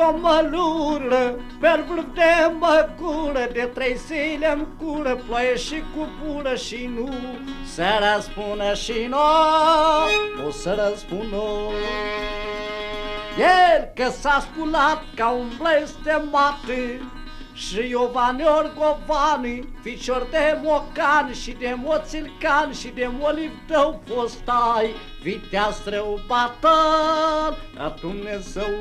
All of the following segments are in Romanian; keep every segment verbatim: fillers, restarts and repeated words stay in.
o mălură, pe vârf de măcură, de trei zile în cură, ploaie și cu pură și nu se răspună și nu o să răspună. El că s-a sculat ca un blestemat și Iovane Orgovani, ficior de mocan și de moțilcan și de moliv tău fostai, viteaz străubată a Dumnezeu.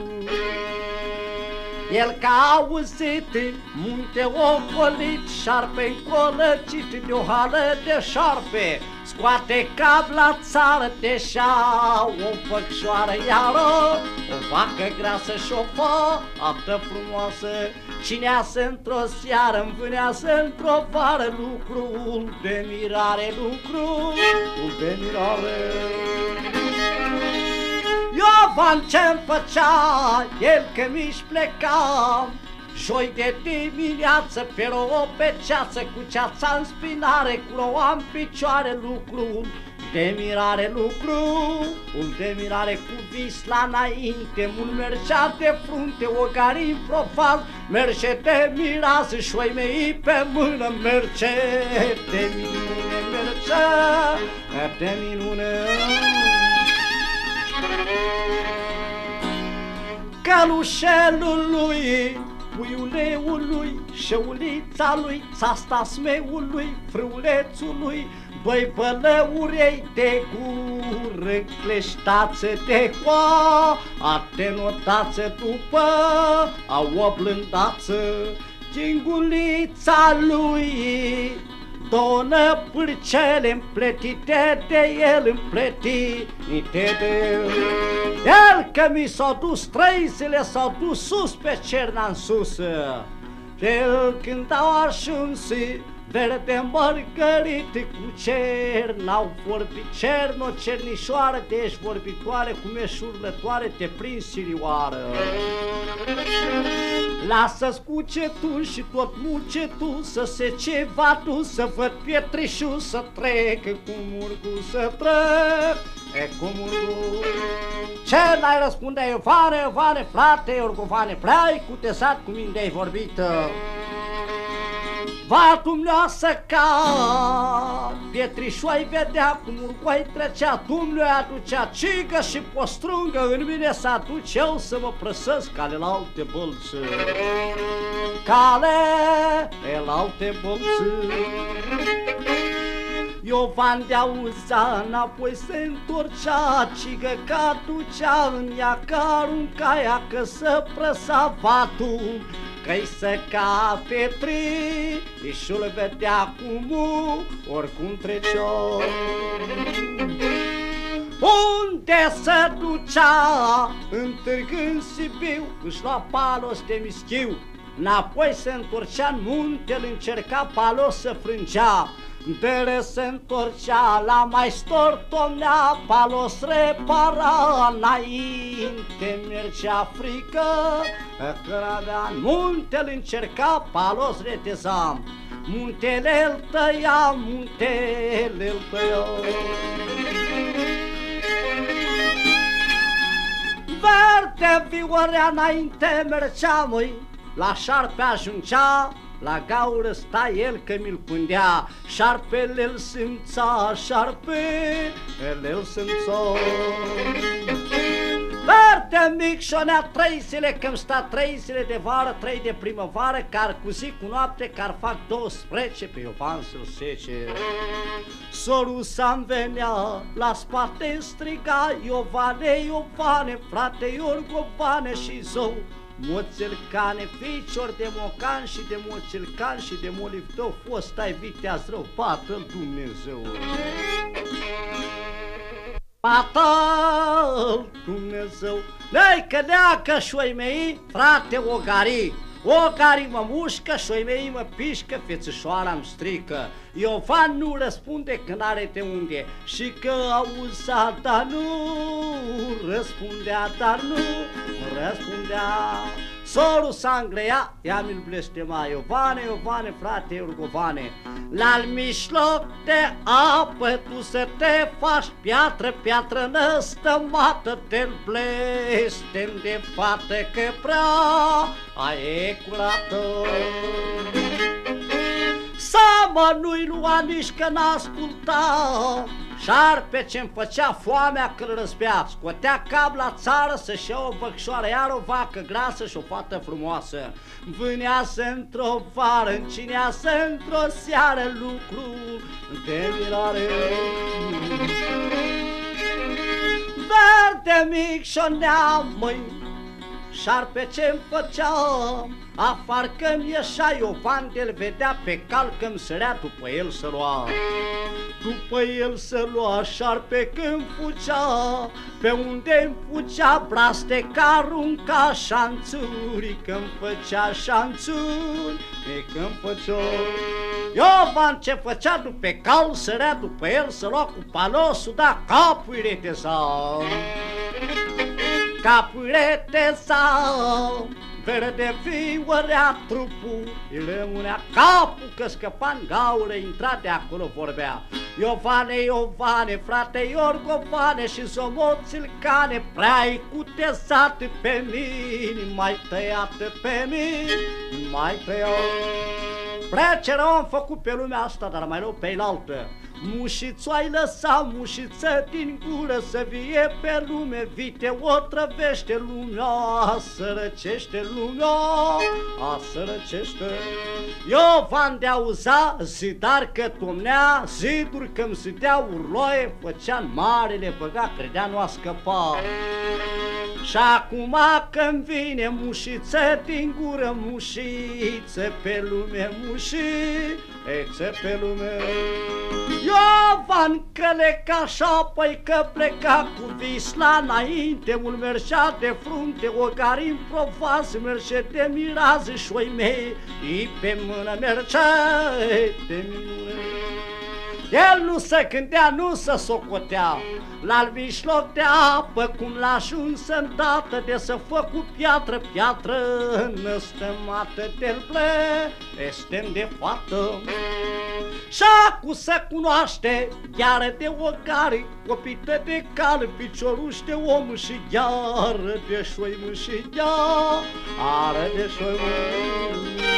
El că a auzit munte ocolit, șarpe încolăcit de o hală de șarpe, scoate cap la țară, deșa o făcșoară iară, o vacă greasă și o fată frumoasă, cineasă într-o seară, învâneasă într-o vară, lucrul de mirare, lucrul de mirare. Iovan ce-mi făcea, el că mi-și pleca, joi de dimineață, pe rouă pe ceață, cu ceața în spinare, cu rouă în picioare, lucru de mirare, lucru de mirare, cu vis la înainte, mult mergea de frunte, ogarii profan, merge de mirază, șoi mei pe mână, merge de minune, merge de minune. Călușelul lui, puiuleul lui, șeulița lui, țasta smeului, frâulețul lui, băi bălăurei de gură, cleștață de coa, atenotață după a oblândață, gingulița lui, donă pârcele împletite de el, împletite de el. El că mi s-au dus trăisele, s-au dus sus pe cerna în sus. El când au ajuns verde mărgărite cu cer, n-au vorbit cerno, cernișoară, de ești vorbitoare, cu meșurlătoare, te prins sirioară. Lasă-ți cugetul și tot mugetul, să se ceva tu, să văd pietrișul, să trec cu murgul, să trec e cu murgul. Ce n-ai răspunde, Iovane, Iovane, frate, Orgovane, prea-i cutesat cu mine de-ai vorbit. Va dumneoasă ca pietrișoai vedea cum urcoai trecea, Dumnezeu aducea cigă și postrungă, în mine să aduc eu să mă prăsesc cale la alte bălți, cale la alte bălți. Iovan de-auzea, înapoi se întorcea, cigă că aducea în ea, că arunca ea, că să prăsa vatul, că-i să ca petri, ișul vedea cum oricum trecea. Unde se ducea, în târg în Sibiu, își lua palos de mischiu, înapoi se întorcea în munte, îl încerca palos să frângea, Dere se întorcea la mai stortonea, palos repara, înainte mergea frică, că avea în munte, îl încerca, palos reteza, muntele îl tăia, muntele îl tăia. Verde viorea înainte mergea, măi, la șarpe ajungea, la gaură sta el că mi-l pândea, șarpele îl simța, șarpele îl simța. Verde mic șonea trei zile, că-mi sta trei zile de vară, trei de primăvară, car cu zi cu noapte, car fac douăsprezece, pe Iovan să-l sece. Sorul să-mi venea, la spate striga, Iovane, Iovane, frate Iorgovane și zău, moțilcane, ficior de mocan și de moțilcan și de moliv tău, fost ai viteaz rău, Tatăl Dumnezeu. Tatăl Dumnezeu, ne-i cădea că șoi mei, frate ogarii, ogarii mă mușcă, șoi mei mă pișcă, fețișoara-mi strică. Iovan nu răspunde că n-are de unde, și că auza, dar nu răspundea, dar nu răspundea. sorul s-a ea mi-l blestema. Iovane, Iovane, frate Iorgovane, la-l mijloc de apă tu să te faci piatră, piatră năstămată, te-l blestem de fată că prea ai e curată. Sama nu-i lua nici că n-asculta, șarpe ce-mi făcea foamea când răspea, scotea cap la țară să-și ia o băcșoară, iar o vacă grasă și o fată frumoasă. Vâneasă într-o vară, încineasă într-o seară, lucru de mirare. Verde mic și-o neamă-i, șarpe ce-mi făcea, afară că-mi ieșea Iovan de-l vedea pe cal că-mi sărea, după el să lua. După el să lua șarpe când fugea, pe unde-mi fugea brasteca, arunca șanțuri, că-mi făcea șanțuri, e că-mi făcea. Iovan ce făcea după cal, sărea după el să lua cu palosul, da capul reteza. Capul reteza, verde viurea trupul, îl rămânea capul că scăpa în gaură, intra de acolo vorbea. Iovane, Iovane, frate Iorgovane și zomoți-l cane, prea-i cutezat pe mine, mai tăiat pe mine, mai tăiat. Prea ce rău am făcut pe lumea asta, dar mai rău pe elaltă. Mușițu ai lăsat, mușiță din gură, să vie pe lume, vite o trăvește lumea, sărăcește lumea, a sărăcește. Iovan de auza, zidar că tomnea, ziduri că-mi zidea urloie, făcea-n marele, băga, credea nu a scăpa. Și acum când vine mușiță din gură, mușiță pe lume, mușiță pe lume. Iovan căleca și apoi că pleca cu visla înainte, mult mergea de frunte, ogari în provaz, merge de mirază și-oi mei, i pe mână merge de mână. El nu se gândea, nu se socotea, la-l mijloc de apă, cum l-a ajuns îndată, de să fă cu piatră, piatră năstămată, de-l blestem de fată. Și-acu se cunoaște, gheară de ogari, copită de cal, picioruș de om și gheară de șoimă și gheară de șoimă.